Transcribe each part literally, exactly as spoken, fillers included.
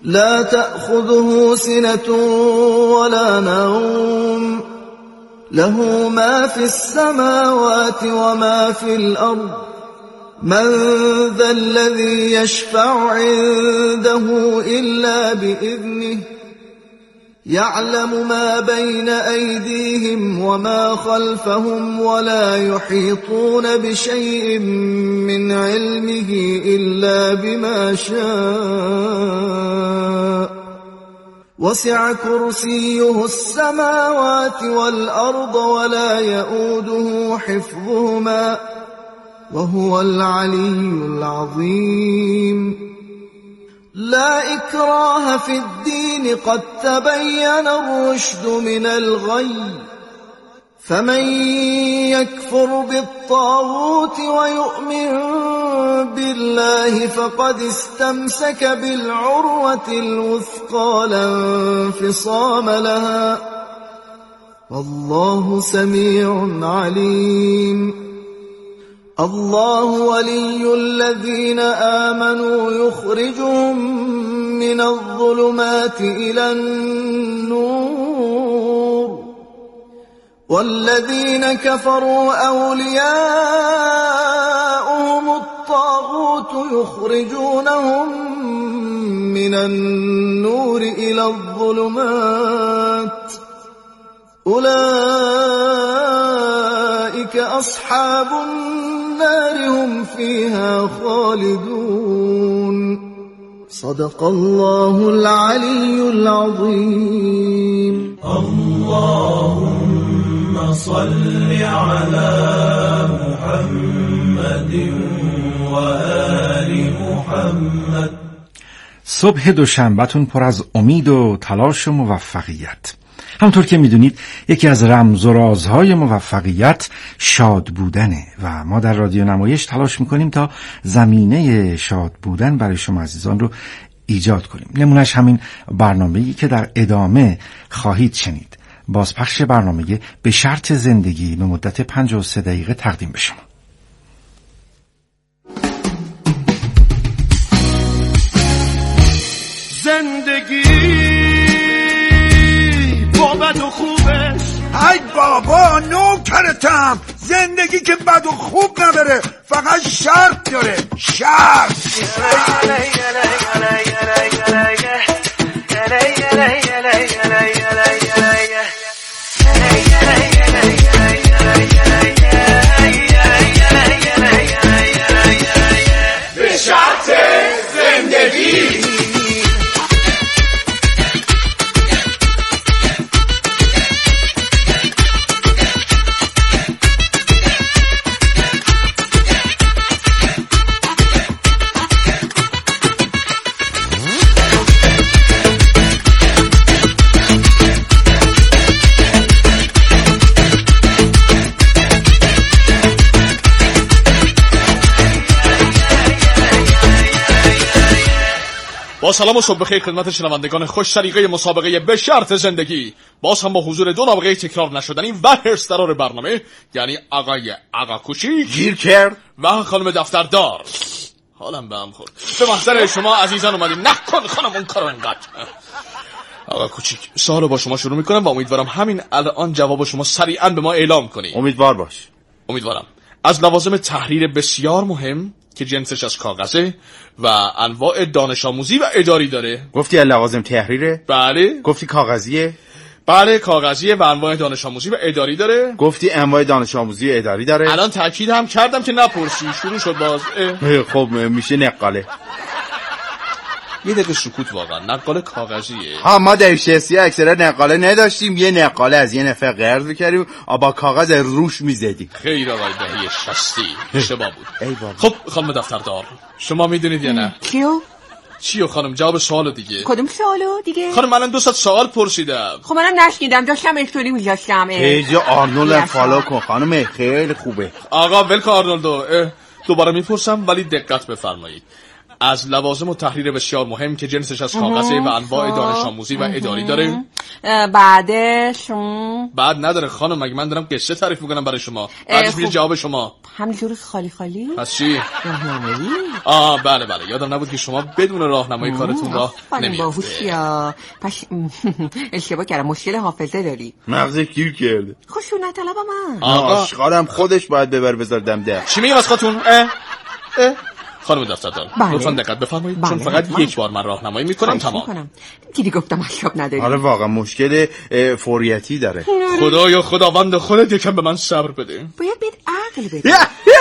لا تأخذه سنة ولا نوم له ما في السماوات وما في الأرض من ذا الذي يشفع عنده إلا بإذنه يعلم ما بين أيديهم وما خلفهم ولا يحيطون بشيء من علمه إلا بما شاء وسع كرسيه السماوات والأرض ولا يؤوده حفظهما وهو العلي العظيم لا إكراه في الدين قد تبين الرشد من الغي فمن يكفر بالطاغوت ويؤمن بالله فقد استمسك بالعروة الوثقى لا انفصام لها والله سميع عليم الله ولي الذين آمنوا يخرجهم من الظلمات إلى النور والذين كفروا أولياؤهم الطاغوت يخرجونهم من النور إلى الظلمات أولئك أصحاب النار هم فيها خالدون صدق الله العلي العظيم اللهم صل على محمد وآل محمد. صبح دوشنبه‌تون پر از امید و تلاش و موفقیت. همونطور که میدونید یکی از رمز و رازهای موفقیت شاد بودنه و ما در رادیو نمایش تلاش میکنیم تا زمینه شاد بودن برای شما عزیزان رو ایجاد کنیم. نمونهش همین برنامه‌ای که در ادامه خواهید شنید. بازپخش برنامه به شرط زندگی به مدت پنجاه و سه دقیقه تقدیم به شما. زندگی با بد و خوبش ای بابا نوکرتم. زندگی که بد و خوب نداره، فقط شرط داره. شرط به شرط زندگی. با سلام و صبح بخیر خدمت شنوندگان خوش طریقه مسابقه به شرط زندگی. باز هم با حضور دو نابغه تکرار نشدنی و هرسترار برنامه، یعنی آقای آقا کوچیک گیر کرد و خانم دفتردار. حالم به هم خورد. به محضر شما عزیزان اومدیم. نکن خانم اون کارو انقدر. آقا کوچیک، سوالو با شما شروع میکنم و امیدوارم همین الان جواب شما سریعا به ما اعلام کنید. امیدوار باش. امیدوارم. از لوازم تحریر بسیار مهم که جنسش از کاغذه و انواع دانش آموزی و اداری داره. گفتی لوازم تحریره؟ بله. گفتی کاغذیه؟ بله کاغذیه و انواع دانش آموزی و اداری داره. گفتی انواع دانش آموزی و اداری داره. الان تاکید هم کردم که نپرسی. شروع شد باز. خب میشه نقاله. یه دقیقه سکوت. واقعا نقاله کاغذیه. ها ما در شخصی اکثرا نقاله نداشتیم. یه نقاله از یه نفر قرض می‌کردیم با کاغذ روش می‌زدیم. خیر آقای دهه شصتی اشتباه بود. خب خانم دفتردار شما میدونید یا نه؟ کیو؟ چیو خانم؟ جواب سوالو دیگه. کدوم سوالو دیگه؟ خانم من دو ساعت سوال پرسیدم. خب منم نشنیدم، داشتم استوری می‌ذاشتم. پیج آرنولد فالو کن خانم، خیلی خوبه. آقا ولکن آرنولدو. دوباره میپرسم ولی دقت بفرمایید. از لوازم و تحریر بسیار مهم که جنسش از کاغذه و انواع دانش آموزی و اداری داره. بعدش بعد نداره خانم، مگه من دارم قصه تعریف میکنم برای شما؟ بعدش میشه جواب شما. همینجور خالی خالی؟ پس چی؟ راهنمایی. آه بله بله، یادم نبود که شما بدون راهنمایی کارتون راه نمیافته. باهوشیا. پس اشتباه کردم، مشکل حافظه داری. مغزت گیر کرده. خشونت طلب من. آقا آشغالم خودش باید ببر بذار دم ده. چی میگی واسقاتون؟ اه اه خانم دفتردار بله. لطفا دقت بفرمایید، بله. چون فقط بله. یک بار من راهنمایی میکنم تمام میکنم. دیدی گفتم حساب نداری. آره واقعا مشکل فوریتی داره. خدایا خداوند خودت یکم به من صبر بده. باید بهت عقل بده.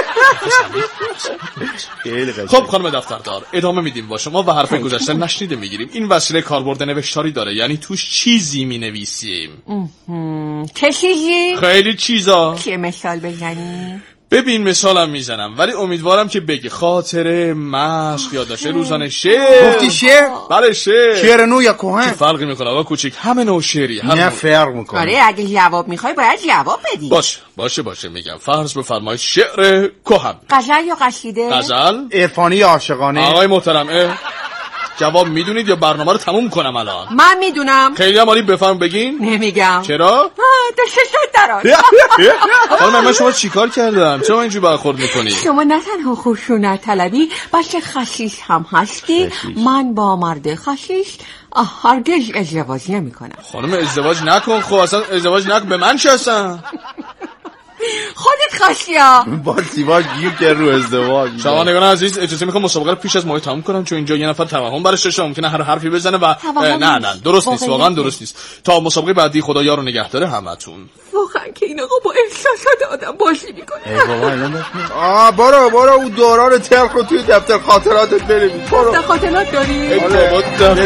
خب خانم دفتردار ادامه میدیم با شما و حرف گذشته نشنیده میگیریم. این وسیله کاربرد نوشتاری داره، یعنی توش چیزی مینویسیم. چه چیزی؟ خیلی چیزا. چه مثال بزنی؟ ببین مثالم میزنم ولی امیدوارم که بگی خاطره، مشق، یادداشت روزانه، شعر. گفتی شعر؟ بله شعر. شعر نو یا کهن؟ فرقی میکنه آقا کوچیک، همه نوع شعری. نه فرق میکنه. آره اگه جواب میخوای باید جواب بدی. باشه باشه باشه میگم فرض بفرمایید شعر کهن. غزل یا قصیده؟ غزل عرفانی عاشقانه. آقای محترم جواب میدونید یا برنامه رو تموم کنم الان؟ من میدونم. خیلی هم عالی، بفرم بگین. نمیگم. چرا؟ تو ششت دران. خانم من شما چیکار کردم؟ چرا اینجوری برخورد میکنی؟ شما نه تنها خشونت طلبی بلکه خسیس هم هستی. من با مرد خسیس هرگز ازدواج نمی کنم. خانم ازدواج نکن، خب اصلا ازدواج نکن. به من چه هستن؟ خودت خشیا با سیواج گیر که رو ازدواج. شنوندگان عزیز اجازه میخوام مسابقه رو پیش از ماه تموم کنم، چون اینجا یه نفر توهم برش داشته ممکنه هر حرفی بزنه و نه نه درست نیست، واقعا درست نیست. تا مسابقه بعدی خدا یارو نگهداره همتون. واقعا که این آقا با احساسات آدم بازی میکنه. ای بابا الان آ برو برو اون دوران تلخ رو توی دفتر خاطراتت بنویس. برو. دفتر خاطرات داری؟ ای بابا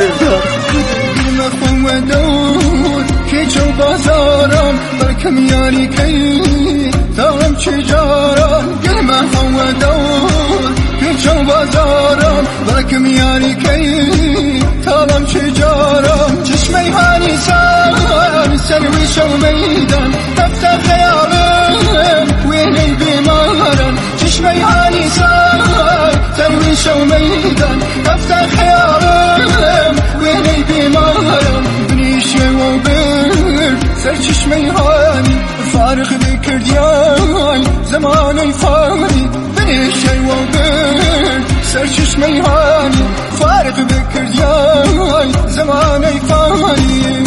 که جو بازارم برکم یاری کی دارم چجارم گل من هوا دور که جو بازارم برکم یاری کی دارم چجارم چشمه هانی سر سروی شو میدن دفتر خیالم وینی بیمارم چشمه هانی سر سروی شو میدن دفتر خیالم وینی بیمارم بنیشه و سر چشمه هانی فارغ بکردیای زمانی فانی بنیشه و بر سر چشمه هانی فارغ بکردیای زمانی فانی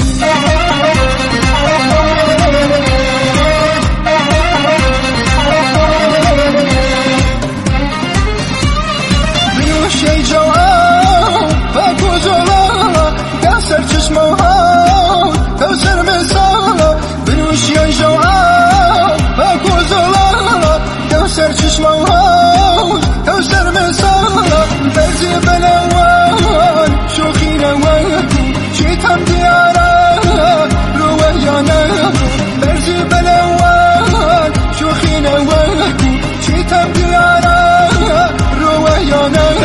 بنیشه جوان و گزالا در سر چشمه ها در سر مثالا بنوشی جوان و گزالا در سر چشمه ها در سر مثالا برزی بلوان شوخی نوکو چیتم دیاره رویانه برزی بلوان شوخی نوکو چیتم دیاره رویانه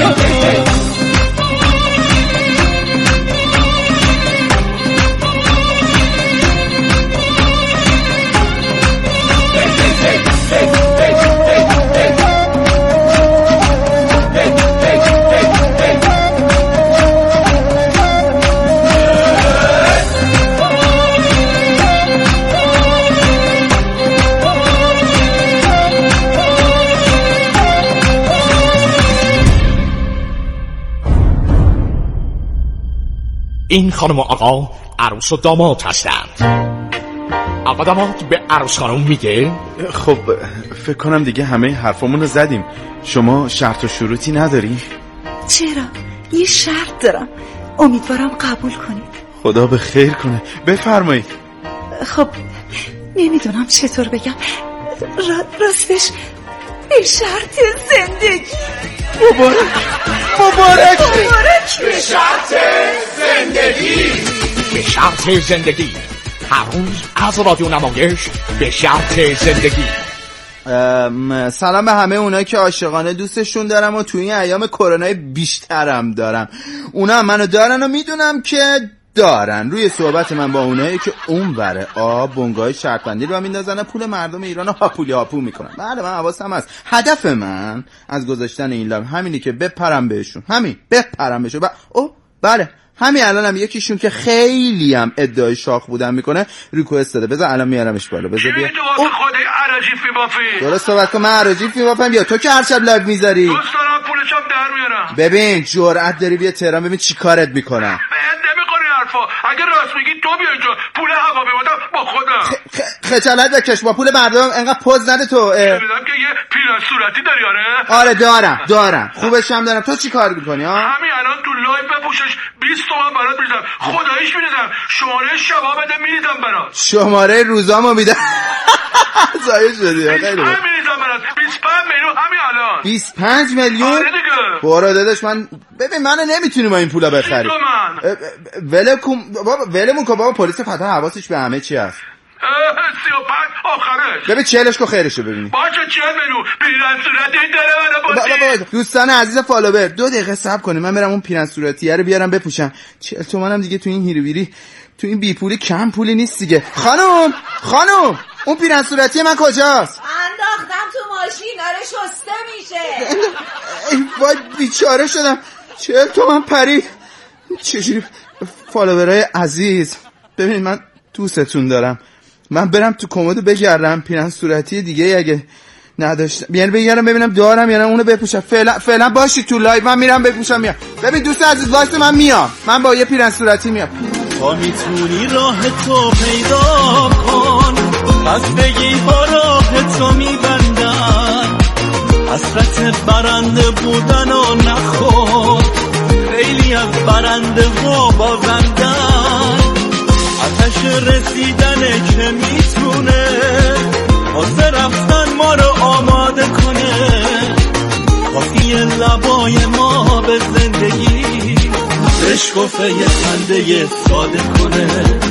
این خانم و آقا عروس و داماد هستند. آقا داماد به عروس خانم میگه خب فکر کنم دیگه همه حرفامون رو زدیم. شما شرط و شروطی نداری؟ چرا؟ یه شرط دارم، امیدوارم قبول کنید. خدا به خیر کنه، بفرمایید. خب نمیدونم چطور بگم، را- راستش به شرط زندگی. مبارک مبارک مبارک به شرط زندگی. به شرط زندگی هر روز از رادیو نمایش به شرط زندگی. سلام به همه اونایی که عاشقانه دوستشون دارم و توی این ایام کرونا بیشترم دارم. اونا منو دارن و میدونم که دارن. روی صحبت من با اونایی که اون وره آب بنگاه شرط بندی رو میندازن پول مردم ایران رو هاپولی هاپو میکنن. بله من حواسم هست. هدف من از گذاشتن این لب همینی که بپرم بهشون، همین بپرم بهشون. و او بله همین الانم هم یکیشون که خیلی هم ادعای شاخ بودن میکنه ریکوست داده. بذار الان میارمش بالا. بذار بیا. تو واسه خودت عراجی فی بافی. درست صحبت کن. من عراجی فی بافم یا تو که هر شب لایو میذاری؟ دوست دارم پولشم در میارم. ببین جرأت داری بیا تهران ببین چی کارت میکنم. بهت نمیخوری حرفا. اگه راست میگی تو بیا اینجا پول هواپیما با خودم. خجالت بکش با پول مردم انقدر پوز نده تو. میدونم که یه پیرن صورتی داری آره؟ آره دارم دارم خوبش هم دارم. تو چی کار میکنی ها؟ همین الان تو لایو بپوشش بیست تومن برات میریزم. خداییش میریزم. شماره شبا بده میریزم برات. شماره روزامو میدم. زایه شدی. بیست و پنج میریزم برات. بیست و پنج میلیون همین الان. بیست و پنج میلیون؟ آره دیگه. برو داداش من ببین منو نمیتونی با این پولا بخری. ولکم بابا ولمون کن بابا. پلیس فتح حواسش به همه چی هست. سی و پنج آخرش. ببین چهلش کو خیرشو ببینی. باشه چهل میلیون. پیرن صورتی داره منو بازی. دوستان عزیز فالوور دو دقیقه صبر کنید من برم اون پیرن صورتیه رو بیارم بپوشم. چهل تومنم دیگه تو این هیرویری تو این بی پولی کم پولی نیست دیگه. خانم خانم اون پیرن صورتی من کجاست؟ انداختم تو ماشین داره شسته میشه. ای وای بیچاره شدم. چهل تومن پرید. چجوری فالوورای عزیز ببین من دوستتون دارم. من برم تو کمد بگردم پیرن صورتی دیگه اگه نداشتم یعنی بگردم ببینم دارم یا نه اونو بپوشم. فعلا فعلا باشی تو لایو من میرم بپوشم میام. ببین دوست عزیز واسه من میام. من با یه پیرن صورتی میام. تا میتونی راه تو پیدا کن از بگی ها راه تو میبندن. حسرت برنده بودن و نخور خیلی از برنده ها بازندن. آتش رسیدنه که میتونه واسه رفتن ما رو آماده کنه. کافیه لبای ما به زندگی بشکفه یه خنده ساده کنه.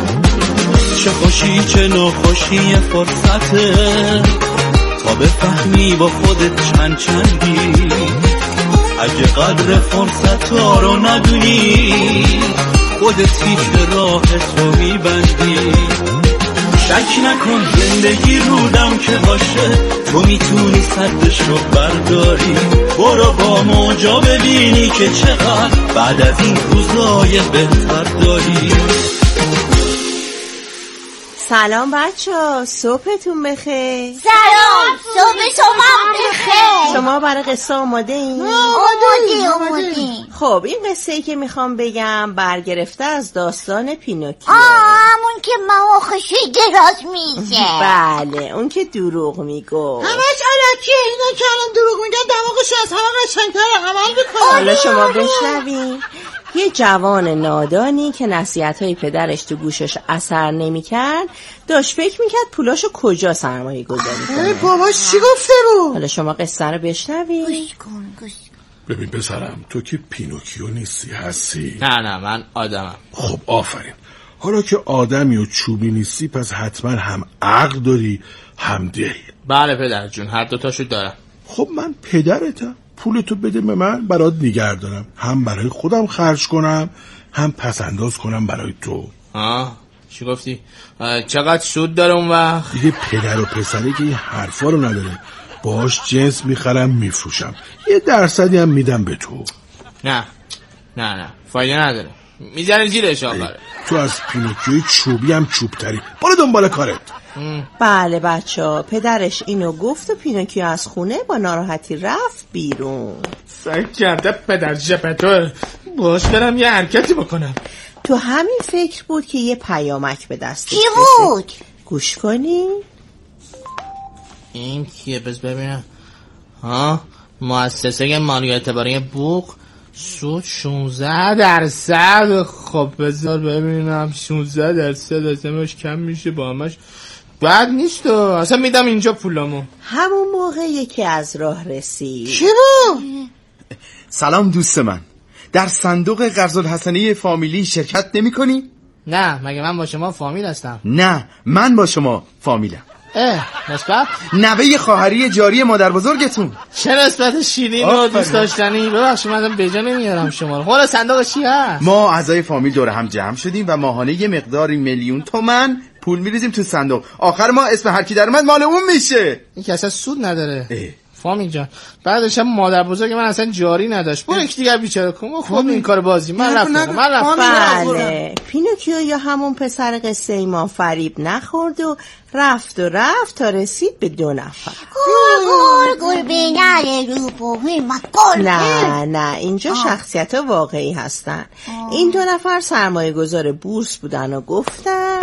چه خوشی چه ناخوشی فرصته تا بفهمی با خودت چند چندی. اگه قدر فرصت ها رو ندونی خودت هیچ راه تو میبندی. شک نکن زندگی رودم که باشه تو میتونی صدش رو برداری. برو با موجا ببینی که چقدر بعد از این روزای بهتر داری. سلام بچه صبحتون بخیر. سلام صبح شما بخیر. شما برای قصه آماده این؟ آماده آماده. خب این قصه ای که میخوام بگم برگرفته از داستان پینوکیو. آه همون که مواخشی دراز میشه. بله اون که دروغ میگو. همش علکیه. اینا که الان دروغ میگن دماغش از همه قشنگتر عمل میکنه. حالا شما بشنوین. یه جوان نادانی که نصیحت‌های پدرش تو گوشش اثر نمی‌کرد داشت فکر می‌کرد پولاشو کجا سرمایه گذاری کنه. باباش چی گفته بود؟ حالا شما قصه رو بشنوید. گوش کن گوش کن. ببین پسرم تو که پینوکیو نیستی هستی؟ نه نه من آدمم. خب آفرین. حالا که آدمی و چوبی نیستی پس حتما هم عقل داری هم دل. بله پدر جون هر دوتاشو دارم. خب من پدرتم. پولتو بده به من برات نگه دارم. هم برای خودم خرج کنم هم پس انداز کنم برای تو. آه چی گفتی؟ چقدر سود داره اون وقت؟ دیگه پدر و پسره که این حرفا رو نداره. باش جنس میخرم میفروشم یه درصدی هم میدم به تو. نه نه نه فایده نداره. میزنه زیرش آخره. تو از پینوکیوی چوبی هم چوبتری. برو دنبال کارت. بله بچه ها پدرش اینو گفت و پینوکیو از خونه با ناراحتی رفت بیرون. فکر کرده پدر جپتور باش برم یه حرکتی بکنم. تو همین فکر بود که یه پیامک به دستش کی بود؟ گوش کنی؟ این کیه بس ببینم. ها مؤسسه مالی اعتباری بوق سود شانزده درصد. خب بذار ببینم شانزده درصد ازمش کم میشه با همش بد نیست و اصلا میدم اینجا پولامو. همون موقع یکی از راه رسید. کی بود؟ سلام دوست من. در صندوق قرض الحسنه فامیلی شرکت نمی کنی؟ نه مگه من با شما فامیل هستم؟ نه من با شما فامیلم. اه نسبت نوه خواهری جاری مادر بزرگتون. چه نسبت شیرین و دوست داشتنی. ببخشید من به جا نمیارم شما رو. حالا صندوق چی هست؟ ما اعضای فامیل دور هم جمع شدیم و ماهانه یه مقداری میلیون تومن پول میریزیم تو صندوق. آخر ما اسم هر کی در اومد مال اون میشه. این که اصلا سود نداره. اه. فامیل جان بعدش هم مادر بزرگ من اصلا جاری نداشت. برو یک دیگر بیچاره کن. خود این کار بازی من رفتم. من رفتم. بله پینوکیو یا همون پسر قصه ای ما فریب نخورد و رفت و رفت تا رسید به دو نفر. گل گل به نره رو پوهی مکل. نه نه اینجا شخصیت ها واقعی هستن. آه. این دو نفر سرمایه گذار بورس بودن و گفتن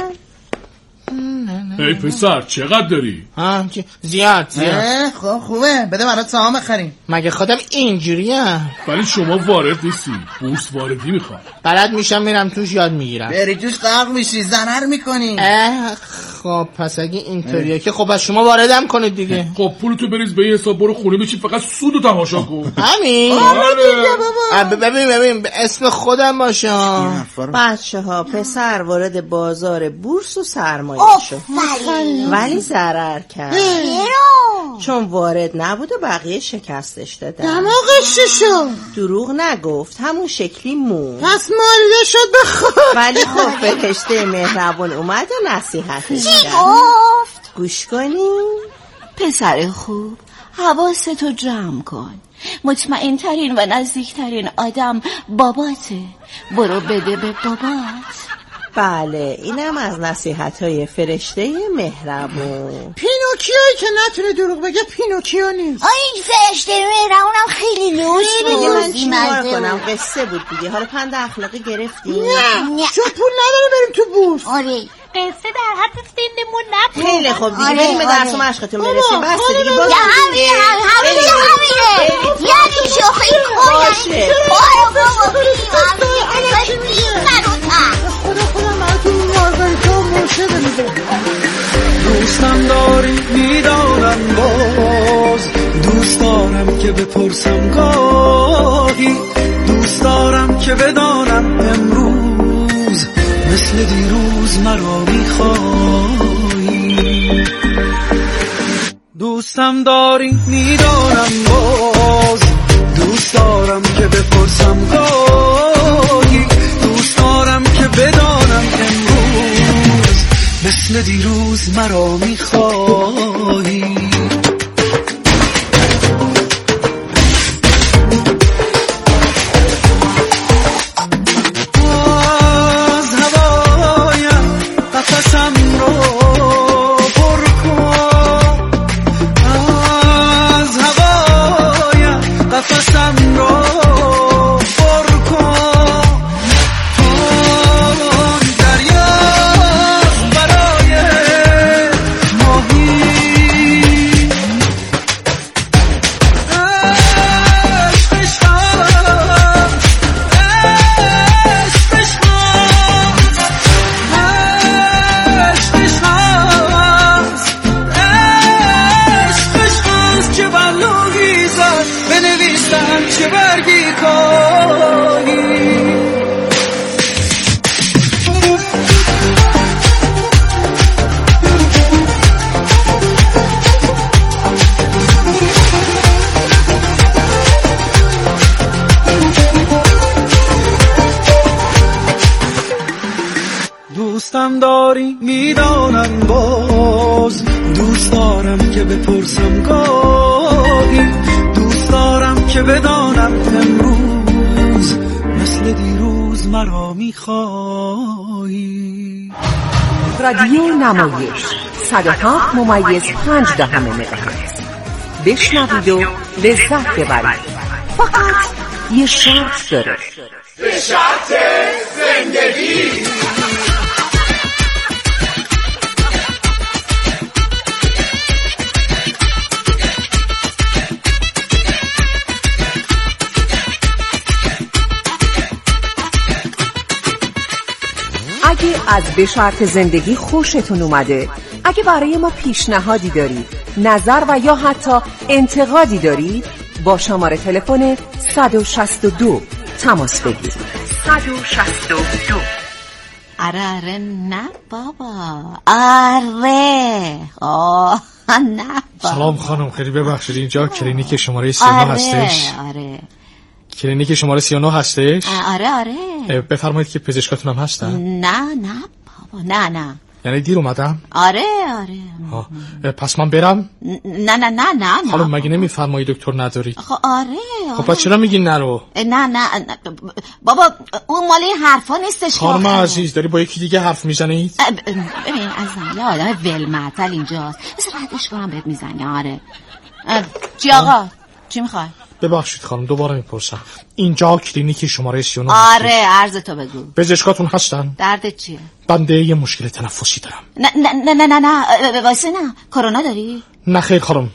ای پسر چقدر داری؟ ها زیاد زیاد. خب خوبه بده برات سهام بخریم. مگه خودم اینجوریه؟ ولی شما وارد نیستی. بورس واردی میخواد. بلد میشم میرم توش یاد میگیرم. بری توش غرق میشی ضرر میکنی. خب پس اگه اینطوریه که خب از شما واردم کنید دیگه. خب پولتو بریز به حساب برو خونه بچین فقط سودو تماشا کن. همین. ببین ببین اسم خودم باشه. بچه‌ها پسر وارد بازار بورس و سرمایه شد. ولی ضرر کرد. چون وارد نبود و بقیه شکستش دادن. دماغش چی شد؟ دروغ نگفت همون شکلی مون. پس مالیده شد به خود. ولی خب فرشته مهربون اومد و نصیحتش چی گفت؟ گوش کنیم. پسر خوب حواستو جمع کن. مطمئن ترین و نزدیکترین آدم باباته. برو بده به بابات. بله اینم از نصیحت‌های فرشته مهربون. پینوکیویی که نتونه دروغ بگه پینوکیو نیست. آی فرشته مهربونم خیلی لوس بود. من چیکار کنم قصه بود دیگه. حالا پند اخلاقی گرفتی؟ نه نه چون پول نداره بریم تو بورس. آره قصه در حد سنمون نبود. خیلی خوب دیگه بریم به درس و مشقتون برسیم. بس دیگه باز همینه همینه همینه یعنی شوخی باشه. بارو بابا بیم خدا خدا مرتون مارگاریتا مرشد میده. دوستم داری میدانم باز دوست دارم که بپرسم گاهی دوست دارم که بدانم امروز مثل دیروز مرا میخوایی. دوستم داری میدانم باز دوست دارم که بپرسم گاهی دوست دارم که بدانم امروز مثل دیروز مرا میخوایی. از هوایم قفسم رو پر کن از هوایم قفسم رو پر کن تا دریا برای ماهی عشقش هست عشقش هست عشقش هست عشقش هست چه بلوغی زد بنویسم چه برگی کاهی. دوستم داری میدانم باز دوست دارم که بپرسم گاهی دوست دارم که بدانم امروز مثل دیروز مرا میخوایی. رادیو نمایش صد و هفت ممیز پنج دهم مگاهرتز. بشنوید و لذت ببرید. فقط یه شرط داره. به شرط زندگی. اگه از به شرط زندگی خوشتون اومده، اگه برای ما پیشنهادی دارید، نظر و یا حتی انتقادی دارید، با شماره تلفن صد و شصت و دو تماس بگیرید. صد و شصت و دو. آره آره نه بابا آره آه نه بابا. سلام خانم، خیلی ببخشید اینجا کلینیک شماره سی و نه آره هستش؟ آره کلینیک شماره سی و نه هستش؟ آره آره. بفرمایید که پزشکاتون هم هستن؟ نه نه بابا نه نه. یعنی دیر اومدم؟ آره آره. آه. پس من برم؟ نه نه نه نه. خانم مگه نمیفرمایی دکتر نداری؟ خب آره آره. خب پس چرا میگین نرو؟ نه نه نه بابا اون مال این حرفا نیستش. خانم عزیز داری با یکی دیگه حرف میزنید؟ ببین عزیزم یه آدم ولمعطل اینجاست، بس ردش کنم بهت میزنی. آره چی آقا؟ چی میخوای؟ ببخشید خانم دوباره میپرسم، اینجا کلینیک شماره سی و نه؟ آره عرض تو بگو. پزشکاتون هستن؟ دردت چیه؟ بنده یه مشکل تنفسی دارم. نه نه نه نه نه واسه نه. کرونا داری؟ نه خیر خانم.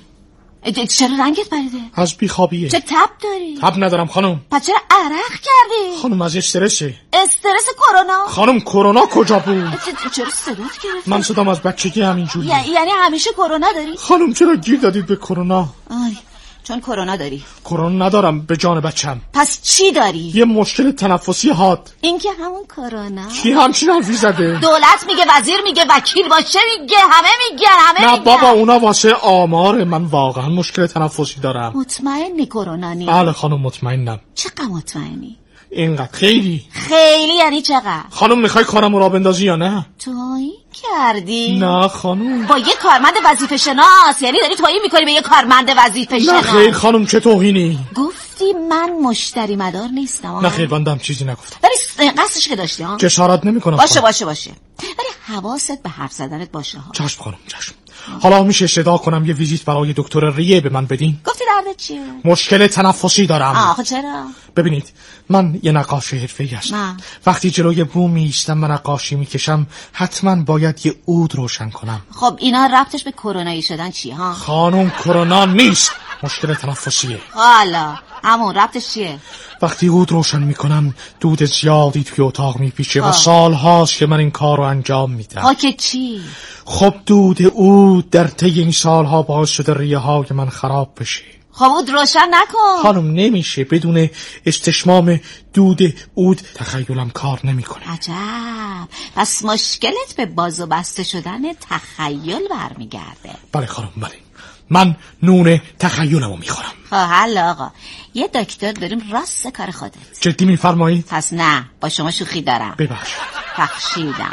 چرا رنگت پریده؟ از بیخوابیه. چه تب داری؟ تب ندارم خانم. پس چرا عرق کردی؟ خانم از استرسه. استرس کرونا؟ خانم کرونا کجا بود؟ چرا صدات گرفتی؟ من صدام از بچگی همینجوری. یعنی همیشه کرونا داری؟ خانم چرا گیر دادید به کرونا؟ آی چون کرونا داری. کرونا ندارم به جان بچم. پس چی داری؟ یه مشکل تنفسی حاد. این که همون کرونا. کی همچین حرفی زده؟ دولت میگه، وزیر میگه، وکیل باشه میگه، همه میگن همه نه میگن. بابا اونا واسه آمار. من واقعا مشکل تنفسی دارم. مطمئنی کرونا نی؟ بله خانم مطمئنم. چقدر مطمئنی؟ اینقدر. خیلی خیلی یعنی چقدر؟ خانم میخوای کارمو را بندازی یا نه؟ تویی کردی؟ نه خانم. با یه کارمند وظیفه شناس؟ یعنی داری تویی میکنی به یه کارمند وظیفه شناس؟ نه خیر خانم چه توهینی؟ گفتی من مشتری مدار نیستم. نه خیر بندم چیزی نگفتم. ولی قصدش که داشتی ها؟ جسارت نمیکنم. باشه باشه باشه ولی حواست به حرف زدنت باشه ها. چشم خانم چشم. حالا میشه صدا کنم یه ویزیت برای دکتر ریه به من بدین؟ گفتی دردت چیه؟ مشکل تنفسی دارم. آخه چرا؟ ببینید من یه نقاش حرفه‌ای هستم. وقتی جلوی بوم میایستم و نقاشی میکشم حتما باید یه عود روشن کنم. خب اینا ربطش به کرونایی شدن چیه ها؟ خانم کرونا نیست، مشکل تنفسیه. حالا همون ربطش چیه؟ وقتی عود روشن میکنم دود زیادی توی اتاق میپیچه و سال هاست که من این کار رو انجام میدم. ها که چی؟ خب دود عود در طی این سالها باعث شده ریه های من خراب بشه. خب عود روشن نکن. خانم نمیشه، بدون استشمام دود عود تخیلم کار نمیکنه. عجب، پس مشکلت به باز و بسته شدن تخیل برمیگرده. بله خانم بله، من نون تخیلمو میخورم. خب حالا آقا یه دکتر داریم راست کار خودت. جدی میفرمایید؟ پس نه با شما شوخی دارم. ببخشید. بخشیدم.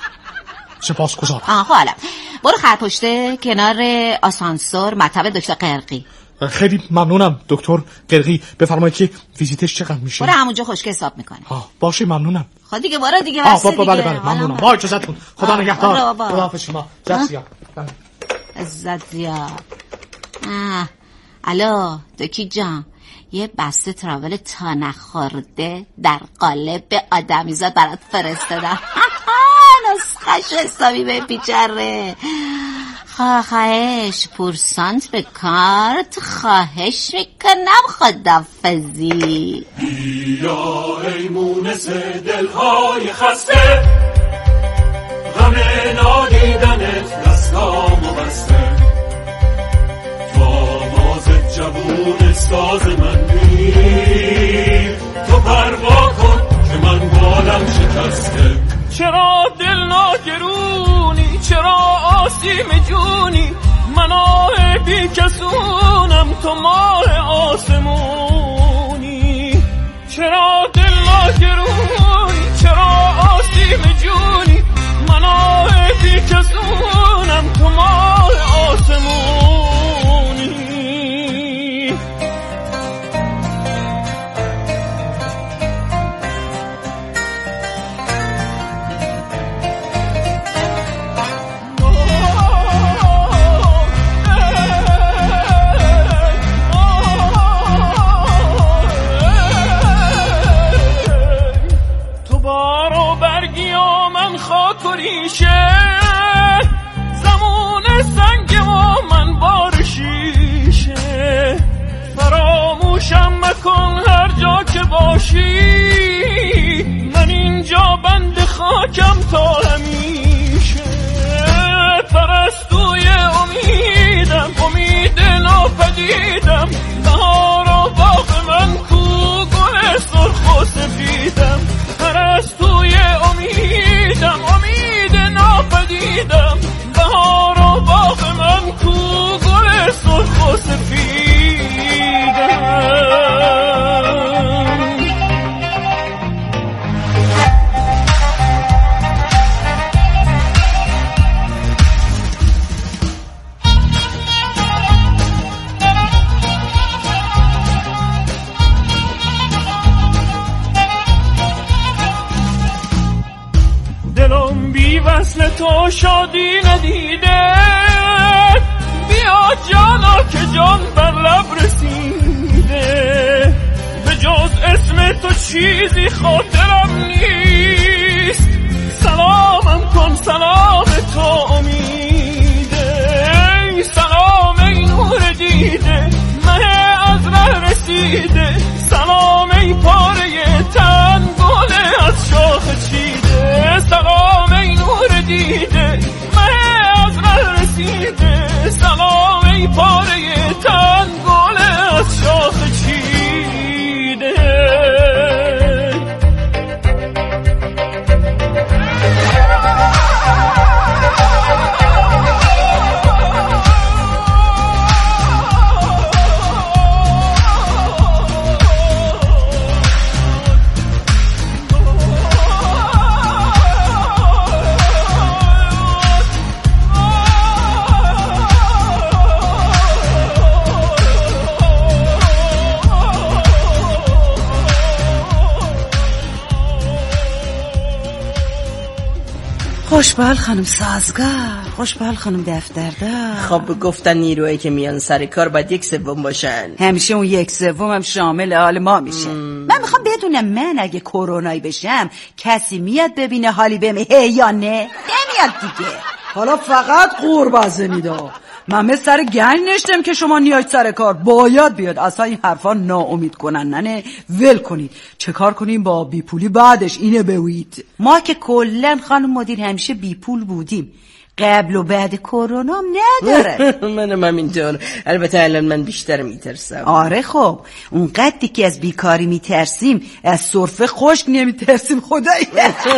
سپاسگزارم. آه خب حالا برو خرپشته کنار آسانسور مطب دکتر قرقی. خیلی ممنونم دکتر قرقی. بفرمایید که ویزیتش چقدر میشه؟ برو همونجا خوشگل حساب میکنه. آه باشه ممنونم. خب دیگه برو دیگه واسه دیگه. بله بله ممنونم. با اجازهتون. خدا نگهدار. خداحافظ شما. جزیا. عزت زیاد. آه الو دکی جان، یه بسته تراول تا نخورده در قالب آدمیزاد برات فرستادم. نسخش حسابی به بیچاره. خواهش پورسانت به کارت خواهش میکنم. خدافزی. بیا ای مونس دلهای خسته، غم نادیدنت دستامو بسته، تاباز جوون ساز من بیر، تو پروا کن که من بالم شکسته. چرا دل ناگرونی، چرا آسیم جونی، من آه بی کسونم تو ماه آسمونی. چرا دل ناگرونی، چرا آسیم جونی، من آه بی کسونم تو ماه آسمونی. زمون سنگ و من بار شیشه، فراموشم مکن هر جا که باشی، من اینجا بند خاکم تا همیشه. پرستوی امیدم، امید ناپدیدم، بهار و باغ من کو گل سرخ و سفیدم. پرستوی امیدم، بی وصل تو شادی ندیده. بیا جانا که جان بر لب رسیده، به جز اسم تو چیزی خاطرم نیست. سلامم کن سلام تو امیده، سلام ای نور دیده مه از ره رسیده. سلام ای پاره تن گل از شاخ چیده، سلام ای نور دیده مه از ره رسیده. سلام ای پاره تن گل از شاخ چیده. خوشبال خانم سازگار، خوشبال خانم دفتردار. خب گفتن نیروهایی که میان سر کار باید یک سوم باشن. همیشه اون یک سوم هم شامل حال ما میشه. من میخوام بدونم من اگه کرونایی بشم کسی میاد ببینه حالی بهم یا نه؟ نمیاد دیگه. حالا فقط قوربازه میدا. من مثل سر گنج نشتم که شما نیاید سر کار، باید بیاد. اصلا این حرفا ناامید کنننه، ول کنید. چه کار کنیم با بیپولی بعدش اینه بوید؟ ما که کلن خانم مدیر همیشه بیپول بودیم، قبل و بعد کرونا نداره. منم همینطور، البته الان من بیشتر میترسم. آره خب اون قدری که از بیکاری میترسیم از سرفه خشک نمیترسیم. خدایی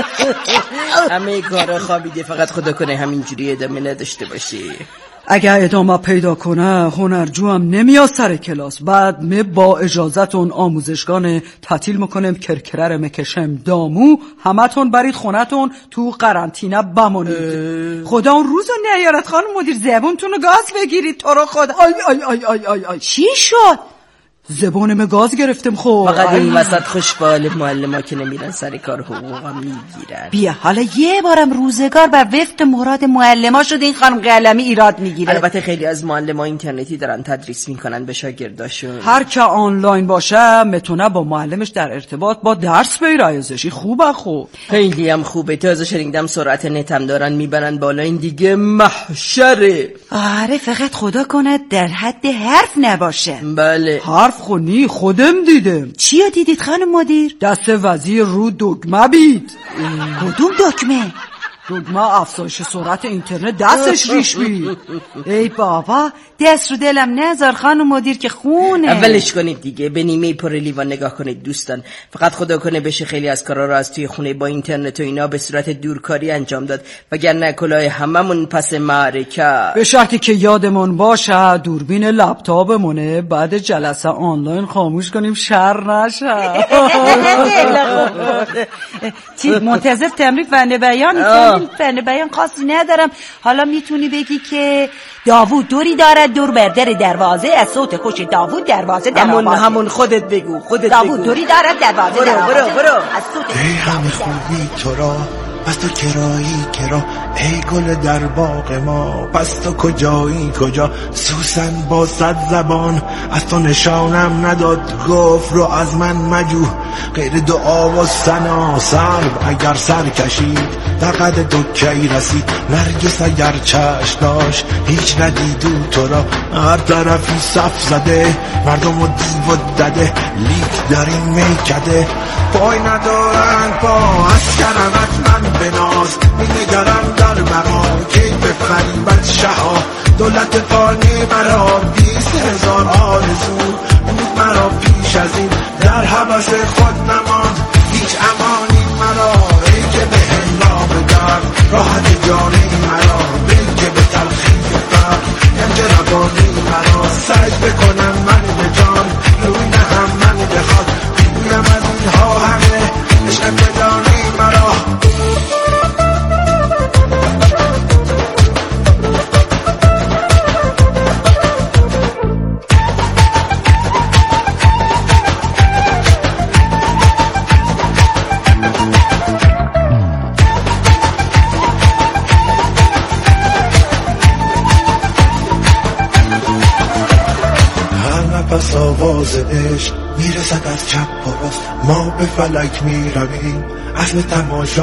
همه کارا خوابیده، فقط خدا کنه همینجوری ادامه نداشته باشه. اگر ادامه پیدا کنه هنرجو هم نمیاد سر کلاس. بعد می با اجازتون آموزشگان تعطیل میکنم، کرکره مکشم دامو، همه تون برید خونتون تو قرنطینه بمونید. خدا اون روزو نیارت خانم مدیر، زبونتون رو گاز بگیرید تو رو خدا. آی آی آی آی آی آی چی شد؟ زبونم گاز گرفتم. خب فقط این وسط خوشبال معلم‌ها که نمیرن سر کار حقوقا میگیرن. بیا حالا یه بارم روزگار بر وفق مراد معلم‌ها شده این خانم قلمی ایراد میگیره. البته خیلی از معلم‌ها اینترنتی دارن تدریس میکنن به شاگرداشون. هر که آنلاین باشه میتونه با معلمش در ارتباط با درس بگیره. خوبه. خوب خیلی هم خوبه. تازه شنیدم سرعت نت هم دارن میبرن بالا. این دیگه محشره. آره فقط خدا کنه در حد حرف نباشه. بله حرف خونی خودم دیدم. چیا دیدید خانم مدیر؟ دست وزیر رو دکمه بید. کدوم دکمه؟ دکمه افزایش سرعت اینترنت دستش ریش بید. ای بابا دست رو دلم نذار خانم مدیر که خونه. اولش کنید دیگه، به نیمه پر لیوان نگاه کنید دوستان. فقط خدا کنه بشه خیلی از کارا رو از توی خونه با اینترنت و اینا به صورت دورکاری انجام داد، وگرنه کلاه هممون پس معرکه. به شرطی که یادمون باشه دوربین لپتاپمونه بعد جلسه آنلاین خاموش کنیم شر نشه. چی منتظر تمرین فن بیانی؟ فن بیان خاصی ندارم. حالا میتونی بگی که داوود دوری دارد دور بر در دروازه، از صوت خوش داوود دروازه در همون همون خودت بگو خودت داوود دوری دارد دروازه برو برو برو. از صوت ای همه خوبی تو را پس تو کرایی کرا، ای گل در باغ ما پس تو کجایی کجا. سوسن با صد زبان از تو نشانم نداد، گفت رو از من مجو غیر دعا و ثنا. سرو اگر سر کشید در قد دکی رسید، نرگس اگر چشم داشت هیچ ندیدو تو را. هر طرفی صف زده مردم و دیو و دده، لیک در این میکده پای ندارن پا. از کرمت من بناز می‌نگرم در مقام کی به فریبت شها. دولت فانی مرا بیست هزار آرزو بود مرا پیش از این، در حبس خود نماند هیچ امانی مرا. ای که به هنگام درد راحت جانی مرا، ای که به تلخی فرق گنج روانی مرا. سعی بکنم من به جان روی نهم من بخواد، بگویم از اینها همه عشق بدانی مرا. آواز عشق میرسد از چپ و راست، ما به فلک میرویم اصل تماشا